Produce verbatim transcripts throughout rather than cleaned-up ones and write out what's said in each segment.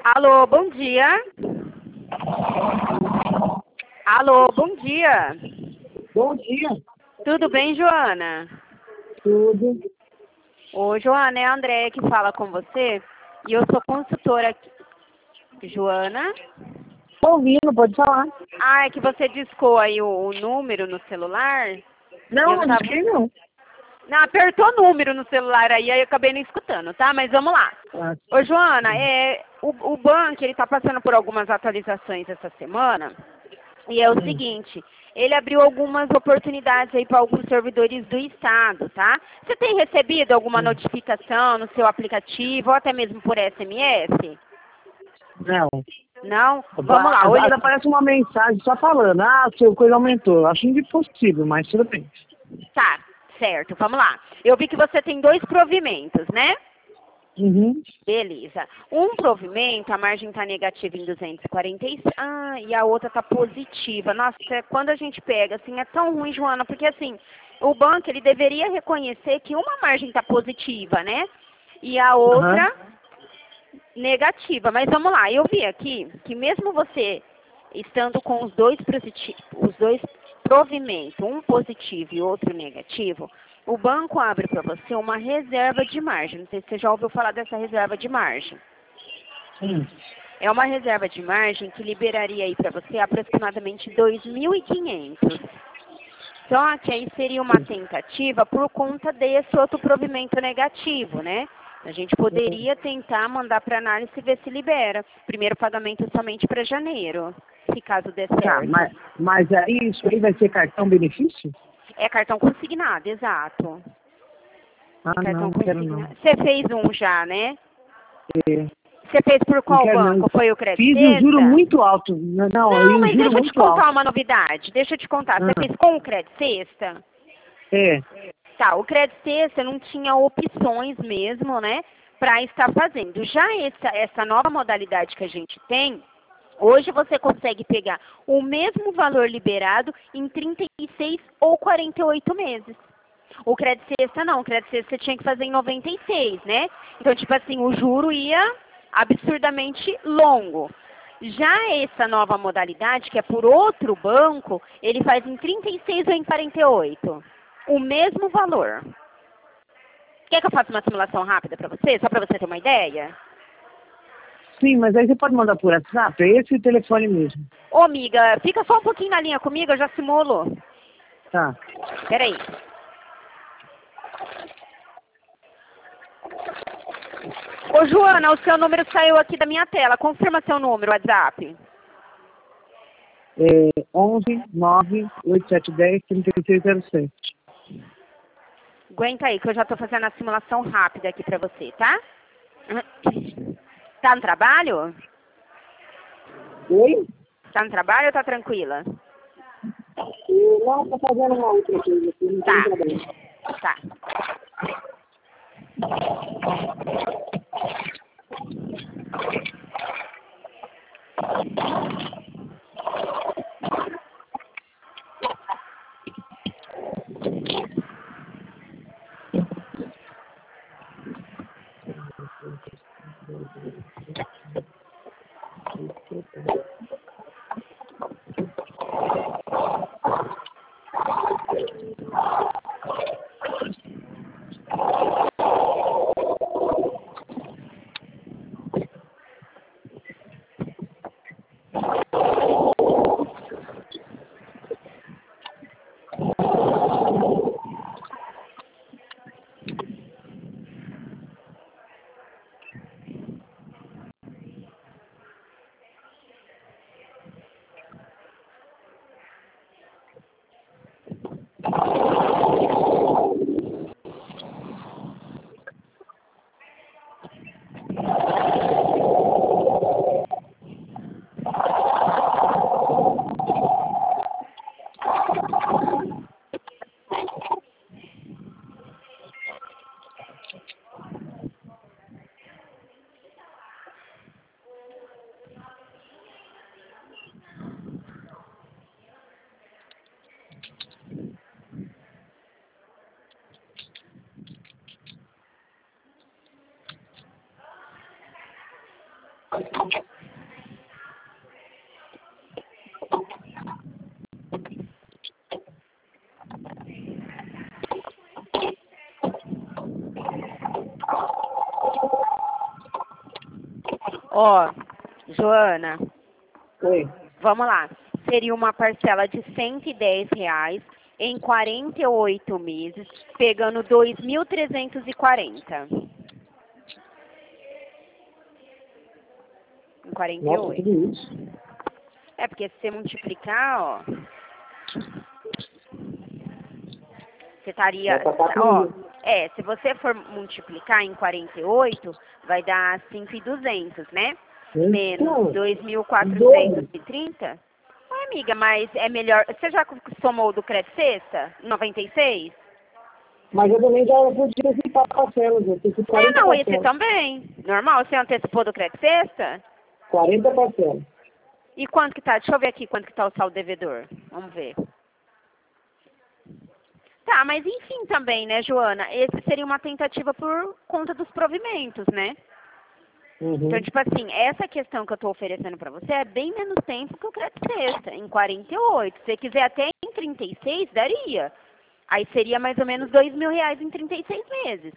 Alô, bom dia. Alô, bom dia. Bom dia. Tudo bem, Joana? Tudo. Ô, Joana, é a Andréia que fala com você e eu sou consultora aqui. Joana? Tô ouvindo, pode falar. Ah, é que você discou aí o, o número no celular? Não, Eu não tava... disquei não. Não, apertou o número no celular aí, aí eu acabei não escutando, tá? Mas vamos lá. Ah, Ô, Joana, é, o, o banco, ele tá passando por algumas atualizações essa semana. E é o seguinte, ele abriu algumas oportunidades aí para alguns servidores do Estado, tá? Você tem recebido alguma notificação no seu aplicativo ou até mesmo por S M S? não. Não? Vamos lá, Às olha. vezes aparece uma mensagem só falando, ah, seu coisa aumentou. Acho impossível, mas tudo bem. Tá, certo, vamos lá. Eu vi que você tem dois provimentos, né? Uhum. Beleza. Um provimento, a margem está negativa em duzentos e quarenta e seis. Ah, e a outra está positiva. Nossa, é- quando a gente pega, assim, é tão ruim, Joana, porque assim, o banco, ele deveria reconhecer que uma margem está positiva, né? E a Aham. outra negativa. Mas vamos lá, eu vi aqui que mesmo você estando com os dois positivos, os dois provimentos, um positivo e outro negativo, o banco abre para você uma reserva de margem. Não sei se você já ouviu falar dessa reserva de margem. Sim. É uma reserva de margem que liberaria aí para você aproximadamente dois mil e quinhentos. Só que aí seria uma tentativa por conta desse outro provimento negativo, né? A gente poderia tentar mandar para análise e ver se libera. Primeiro pagamento somente para janeiro, se caso der Tá, certo. mas, mas aí isso aí vai ser cartão benefício? É cartão consignado, exato. Ah, É cartão não, não quero não. consignado. Você fez um já, né? É, Você fez por não qual quero não. banco? Foi o Credit Fiz um juro Sexta? muito alto. Não, não, Não, eu mas juro deixa eu te muito contar alto. uma novidade. Deixa eu te contar. Você Ah, fez com o Credit Sexta? é. Tá, o Credit Sexta não tinha opções mesmo, né, para estar fazendo. Já essa, essa nova modalidade que a gente tem, hoje você consegue pegar o mesmo valor liberado em trinta e seis ou quarenta e oito meses. O Credit Sexta não, o Credit Sexta você tinha que fazer em noventa e seis, né? Então, tipo assim, o juro ia absurdamente longo. Já essa nova modalidade, que é por outro banco, ele faz em trinta e seis ou em quarenta e oito. O mesmo valor. Quer que eu faça uma simulação rápida para você, só para você ter uma ideia? Sim, mas aí você pode mandar por WhatsApp? É esse o telefone mesmo. Ô, amiga, fica só um pouquinho na linha comigo, eu já simulo. Tá. Peraí. Ô, Joana, o seu número saiu aqui da minha tela. Confirma seu número, WhatsApp. É onze nove oito sete um zero trinta e seis zero sete. Aguenta aí, que eu já tô fazendo a simulação rápida aqui pra você, tá? Tá no trabalho? Oi? Tá no trabalho ou tá tranquila? Eu não tô fazendo uma outra coisa aqui, não tem Tá. problema. Tá. Ó, Joana, Oi. vamos lá. Seria uma parcela de cento e dez reais em quarenta e oito meses, pegando dois mil trezentos e quarenta. Em quarenta e Nossa, oito. tudo isso. É, porque se você multiplicar, ó... Você estaria... Vai pra quatro Ó, mil. é, se você for multiplicar em quarenta e oito, vai dar cinco mil e duzentos, né? Menos Então, dois mil quatrocentos e trinta. Ué, amiga, mas é melhor... Você já somou do Crédito Sexta? noventa e seis? mas eu também já podia antecipar parcelas, eu tenho É, quarenta não, esse parcelas. também. Normal, você antecipou do Crédito Sexta? quarenta parcelas. E quanto que tá? Deixa eu ver aqui quanto que tá o saldo devedor. Vamos ver. Tá, mas enfim também, né, Joana? Esse seria uma tentativa por conta dos provimentos, né? Uhum. Então, tipo assim, essa questão que eu tô oferecendo pra você é bem menos tempo que o Crédito Sexta, em quarenta e oito. Se você quiser até em trinta e seis, daria. Aí seria mais ou menos dois mil reais em trinta e seis meses.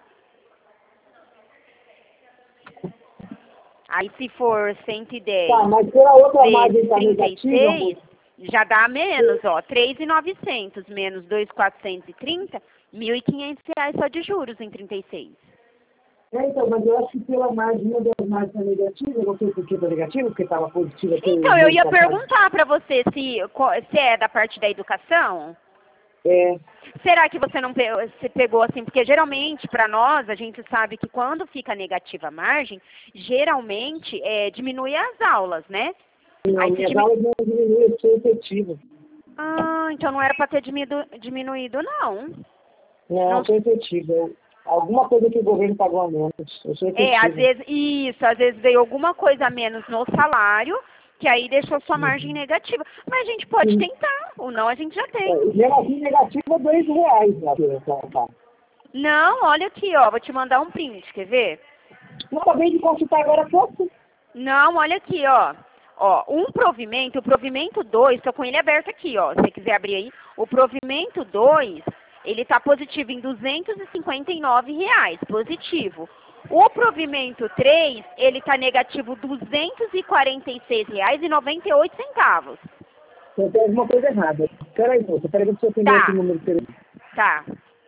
Aí se for cento e dez Tá, mas pela outra margem vezes tá trinta e negativa, seis, moço. já dá menos, ó. três mil e novecentos menos dois mil quatrocentos e trinta, mil e quinhentos reais só de juros em trinta e seis. É, então, mas eu acho que pela margem, uma das margens tá negativa, não sei por que tá negativa, porque estava positiva até o Então, eu mês ia passado. perguntar pra você se, co- se é da parte da educação. É, Será que você não pe- se pegou assim? Porque geralmente, para nós, a gente sabe que quando fica negativa a margem, geralmente é, diminui as aulas, né? não, Aí se minhas diminu... aulas não diminuem, eu sou efetivo. Ah, então não era para ter diminuído, diminuído, não. Não, Não eu sou efetivo. Eu- alguma coisa que o governo pagou a menos. Eu sou É, às efetivo. vezes, isso, às vezes veio alguma coisa a menos no salário, que aí deixou sua margem negativa. Mas a gente pode Sim. tentar, ou não a gente já tem. É, mesmo assim, negativo é dois reais lá, tá, tá. Não, olha aqui, ó, vou te mandar um print, quer ver? Não, acabei de consultar agora há pouco. Não, olha aqui, ó. Ó, um provimento, o provimento dois, tô com ele aberto aqui, ó, se você quiser abrir aí. O provimento dois, ele tá positivo em duzentos e cinquenta e nove reais, positivo. O provimento três, ele tá negativo duzentos e quarenta e seis reais e noventa e oito centavos. Então tem alguma coisa errada. Espera aí, moça. Espera aí que eu tenho Tá, esse número diferente. tá.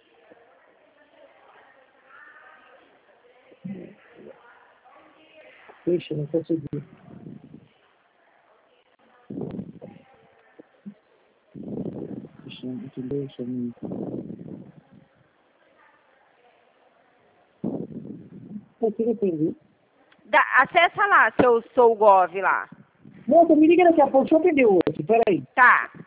Ixi, não consegui. Deixa eu deixa eu Não consigo entender. Dá, acessa lá, seu Sou Gov lá. Moça, me liga daqui a pouco. Deixa eu atender o outro. Espera aí. Tá.